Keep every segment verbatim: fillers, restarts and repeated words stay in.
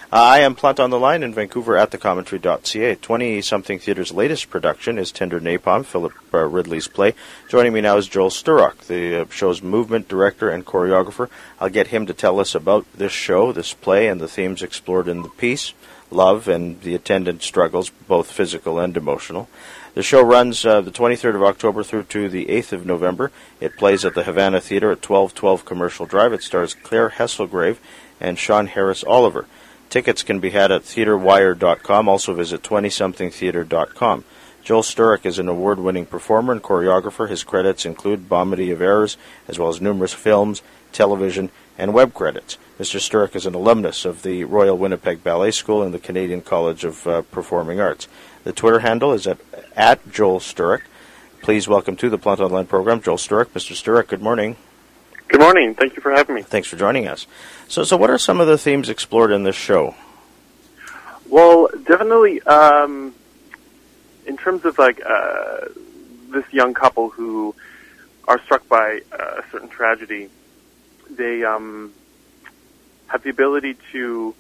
I am Plant on the Line in Vancouver at the commentary dot c a. twenty-something Theatre's latest production is Tender Napalm, Philip uh, Ridley's play. Joining me now is Joel Sturrock, the uh, show's movement director and choreographer. I'll get him to tell us about this show, this play, and the themes explored in the piece, love, and the attendant struggles, both physical and emotional. The show runs uh, the twenty-third of October through to the eighth of November. It plays at the Havana Theatre at twelve twelve Commercial Drive. It stars Claire Hesselgrave and Sean Harris Oliver. Tickets can be had at theatre wire dot com. Also visit twenty something theatre dot com. Joel Sturrock is an award-winning performer and choreographer. His credits include Bomedy of Errors, as well as numerous films, television, and web credits. Mister Sturrock is an alumnus of the Royal Winnipeg Ballet School and the Canadian College of uh, Performing Arts. The Twitter handle is at, at Joel Sturrock. Please welcome to the Plant Online program, Joel Sturrock. Mister Sturrock, good morning. Good morning. Thank you for having me. Thanks for joining us. So, so what are some of the themes explored in this show? Well, definitely, um, in terms of like uh, this young couple who are struck by uh, a certain tragedy, they um, have the ability to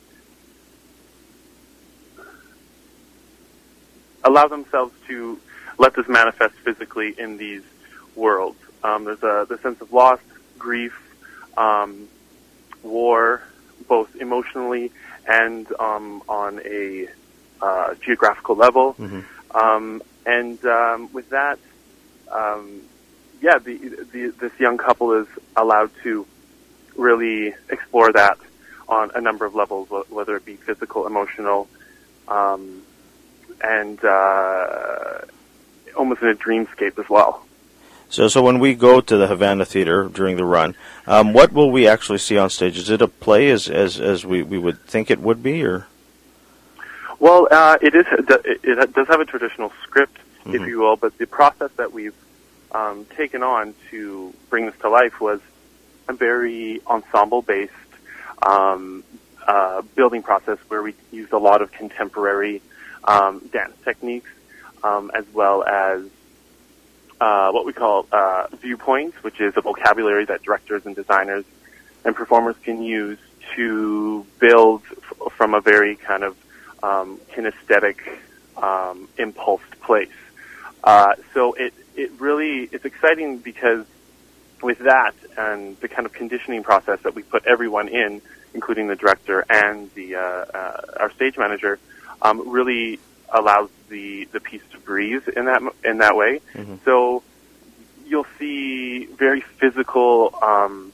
allow themselves to let this manifest physically in these worlds. Um, there's a the sense of loss, grief, um, war, both emotionally and um, on a uh, geographical level. Mm-hmm. Um, and um, with that, um, yeah, the, the, this young couple is allowed to really explore that on a number of levels, whether it be physical, emotional, um, and uh, almost in a dreamscape as well. So, so when we go to the Havana Theatre during the run, um, what will we actually see on stage? Is it a play as as, as we, we would think it would be, or? Well, uh, it is. It does have a traditional script, mm-hmm. if you will, but the process that we've um, taken on to bring this to life was a very ensemble-based um, uh, building process where we used a lot of contemporary um, dance techniques, um, as well as Uh, what we call uh, viewpoints, which is a vocabulary that directors and designers and performers can use to build f- from a very kind of um, kinesthetic, um, impulsed place. Uh, so it, it really, it's exciting because with that and the kind of conditioning process that we put everyone in, including the director and the uh, uh, our stage manager, um, really allows the, the piece to breathe in that in that way. Mm-hmm. So you'll see very physical, um,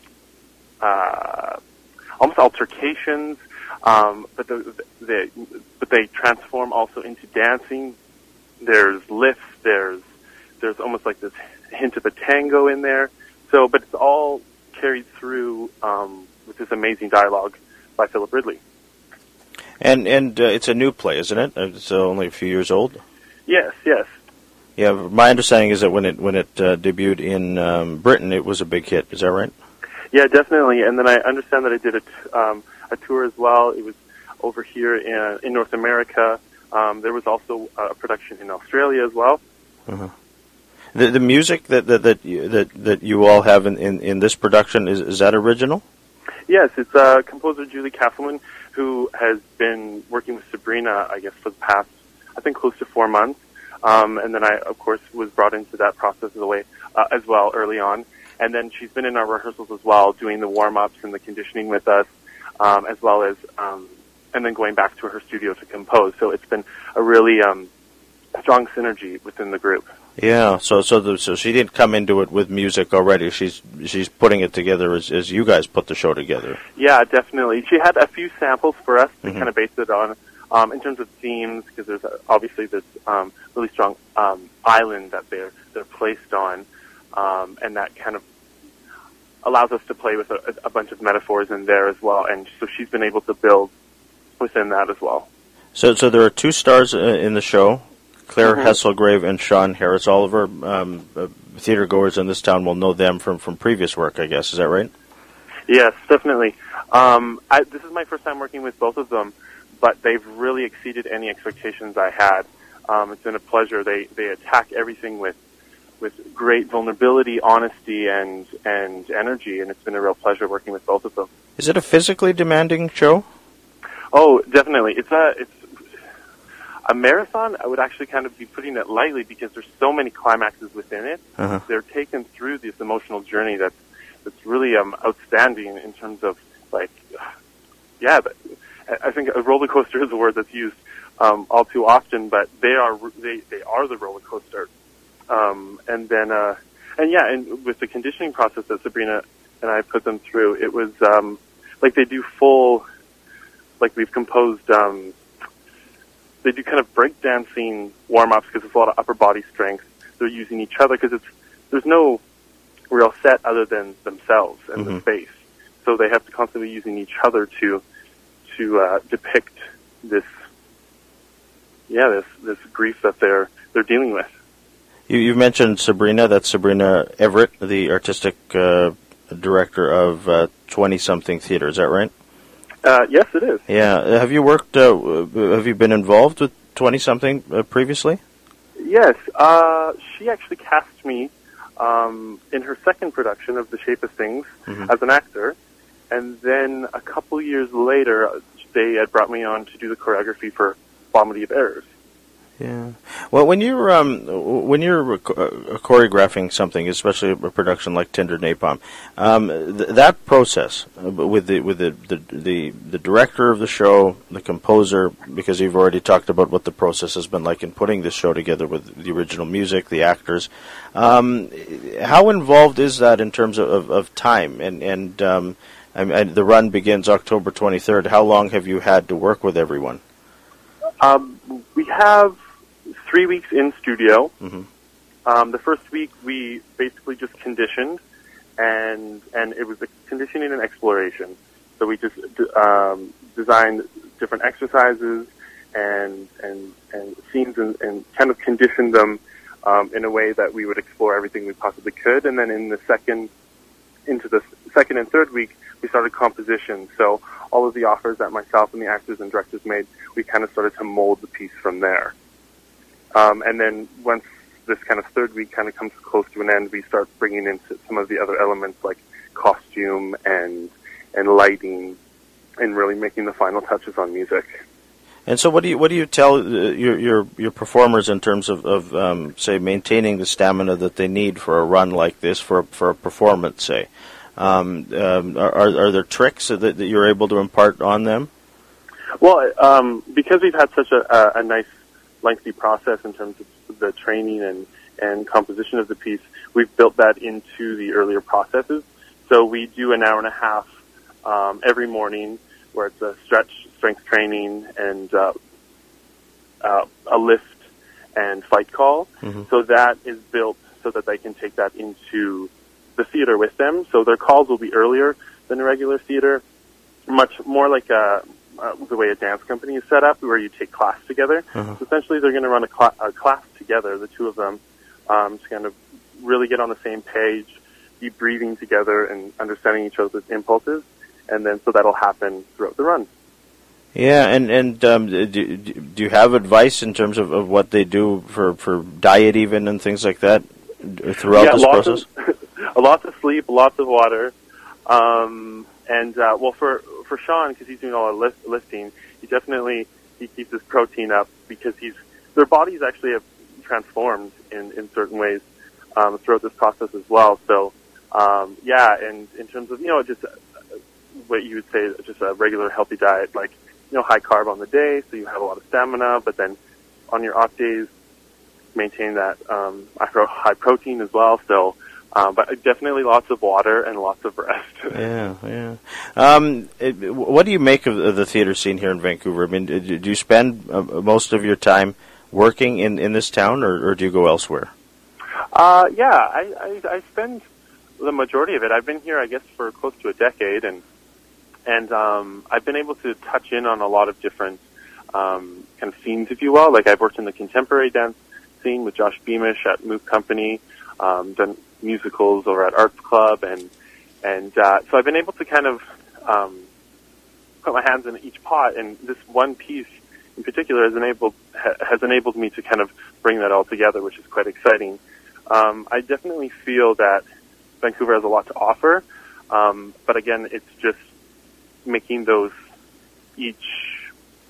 uh, almost altercations, um, but the, the but they transform also into dancing. There's lifts. There's there's almost like this hint of a tango in there. So, but it's all carried through um, with this amazing dialogue by Philip Ridley. And and uh, it's a new play, isn't it? It's uh, only a few years old. Yes, yes. Yeah, my understanding is that when it when it uh, debuted in um, Britain, it was a big hit. Is that right? Yeah, definitely. And then I understand that I did a, t- um, a tour as well. It was over here in, in North America. Um, there was also a production in Australia as well. Uh-huh. The the music that that that you, that, that you all have in, in, in this production is is that original? Yes, it's uh, composer Julie Castleman, who has been working with Sabrina, I guess, for the past, I think, close to four months. Um, and then I, of course, was brought into that process of the way uh, as well early on. And then she's been in our rehearsals as well, doing the warm-ups and the conditioning with us, um, as well as, um, and then going back to her studio to compose. So it's been a really um, strong synergy within the group. Yeah, so so the, so she didn't come into it with music already. She's she's putting it together as as you guys put the show together. Yeah, definitely. She had a few samples for us to mm-hmm. kind of base it on, um, in terms of themes, because there's a, obviously this um, really strong um, island that they're they're placed on, um, and that kind of allows us to play with a, a bunch of metaphors in there as well. And so she's been able to build within that as well. So so there are two stars uh, in the show. Claire mm-hmm. Hesselgrave and Sean Harris Oliver. Um, uh, theater goers in this town will know them from, from previous work, I guess. Is that right? Yes, definitely. Um, I, this is my first time working with both of them, but they've really exceeded any expectations I had. Um, it's been a pleasure. They they attack everything with with great vulnerability, honesty, and and energy, and it's been a real pleasure working with both of them. Is it a physically demanding show? Oh, definitely. It's a it's a marathon. I would actually kind of be putting it lightly because there's so many climaxes within it. Uh-huh. They're taken through this emotional journey that's that's really um, outstanding in terms of like, yeah. But I think a roller coaster is a word that's used um, all too often, but they are they they are the roller coaster. Um, and then uh, and yeah, and with the conditioning process that Sabrina and I put them through, it was um, like they do full. Like we've composed, um, they do kind of breakdancing warm-ups because it's a lot of upper body strength. They're using each other because it's there's no real set other than themselves and mm-hmm. the space. So they have to constantly using each other to to uh, depict this, yeah, this this grief that they're they're dealing with. You, you mentioned Sabrina. That's Sabrina Everett, the artistic uh, director of uh, twenty-something Theatre. Is that right? Uh, yes, it is. Yeah. Have you worked, uh, have you been involved with twenty-something uh, previously? Yes. Uh, she actually cast me um, in her second production of The Shape of Things mm-hmm. as an actor. And then a couple years later, they had brought me on to do the choreography for Vomitive of Errors. Yeah. Well, when you're um, when you're uh, choreographing something, especially a production like Tinder Napalm, um, th- that process uh, with the with the, the the the director of the show, the composer, because you've already talked about what the process has been like in putting this show together with the original music, the actors. Um, how involved is that in terms of, of, of time? And and um, I mean, the run begins October twenty-third. How long have you had to work with everyone? Um, we have three weeks in studio. Mm-hmm. Um, the first week we basically just conditioned, and and it was a conditioning and exploration. So we just um, designed different exercises and and and scenes and, and kind of conditioned them um, in a way that we would explore everything we possibly could. And then in the second, into the second and third week, we started composition. So all of the offers that myself and the actors and directors made, we kind of started to mold the piece from there. Um, and then once this kind of third week kind of comes close to an end, we start bringing in some of the other elements like costume and and lighting, and really making the final touches on music. And so, what do you what do you tell uh, your your your performers in terms of, of um, say maintaining the stamina that they need for a run like this, for for a performance, say? Um, um, are are there tricks that, that you're able to impart on them? Well, um, because we've had such a, a, a nice lengthy process in terms of the training and, and composition of the piece, we've built that into the earlier processes. So we do an hour and a half um, every morning where it's a stretch, strength training, and uh, uh, a lift and fight call. Mm-hmm. So that is built so that they can take that into the theater with them. So their calls will be earlier than a regular theater, much more like a Uh, the way a dance company is set up, where you take class together. Uh-huh. So essentially, they're going to run a, cl- a class together, the two of them, um, to kind of really get on the same page, be breathing together and understanding each other's impulses, and then so that'll happen throughout the run. Yeah, and and um, do, do you have advice in terms of, of what they do for, for diet even and things like that throughout yeah, this lots process? Of, lots of sleep, lots of water, um, and uh, well for. For Sean, because he's doing all our lift, lifting, he definitely he keeps his protein up because he's their bodies actually have transformed in, in certain ways um, throughout this process as well. So um, yeah, and in terms of you know just uh, what you would say just a regular healthy diet, like you know high carb on the day, so you have a lot of stamina, but then on your off days maintain that um, high protein as well. So. Um, but definitely lots of water and lots of rest. yeah, yeah. Um, it, what do you make of, of the theater scene here in Vancouver? I mean, do, do you spend uh, most of your time working in, in this town, or, or do you go elsewhere? Uh, yeah, I, I, I spend the majority of it. I've been here, I guess, for close to a decade, and and um, I've been able to touch in on a lot of different um, kind of scenes, if you will. Like I've worked in the contemporary dance scene with Josh Beamish at Move Company, um, done musicals over at Arts Club, and and uh, so I've been able to kind of um, put my hands in each pot, and this one piece in particular has enabled ha, has enabled me to kind of bring that all together, which is quite exciting. Um, I definitely feel that Vancouver has a lot to offer, um, but again, it's just making those each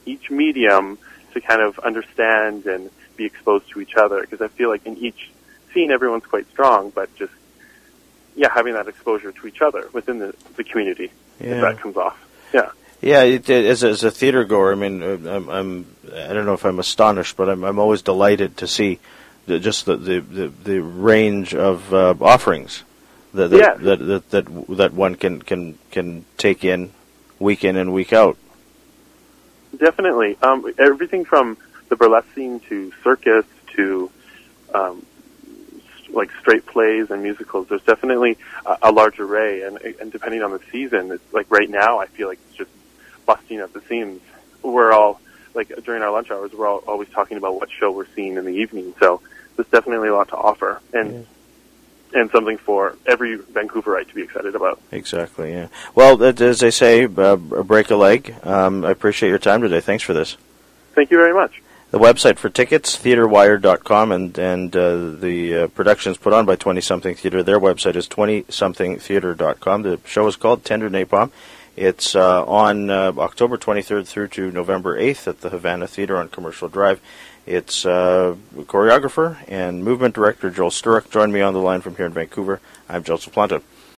each medium to kind of understand and be exposed to each other. Because I feel like in each scene, everyone's quite strong, but just, yeah, having that exposure to each other within the, the community, yeah. if that comes off. Yeah. Yeah, it, it, as, a, as a theater goer, I mean, I'm, I'm, I don't know if I'm astonished, but I'm, I'm always delighted to see the, just the, the, the, the range of uh, offerings that that, yeah. that, that that that one can, can, can take in week in and week out. Definitely. Um, everything from the burlesque scene to circus to um, like straight plays and musicals. There's definitely a, a large array, and and depending on the season, it's like right now, I feel like it's just busting at the seams. We're all, like during our lunch hours, we're all always talking about what show we're seeing in the evening, so there's definitely a lot to offer, and yeah. and something for every Vancouverite to be excited about. Exactly, yeah. Well, as they say, uh, break a leg. Um, I appreciate your time today. Thanks for this. Thank you very much. The website for tickets, theatre wire dot com, and, and uh, the uh, productions put on by twenty something Theatre. Their website is twenty something theatre dot com. The show is called Tender Napalm. It's uh, on uh, October twenty-third through to November eighth at the Havana Theatre on Commercial Drive. It's uh, choreographer and movement director Joel Sturrock. Join me on the line from here in Vancouver. I'm Joseph Planta.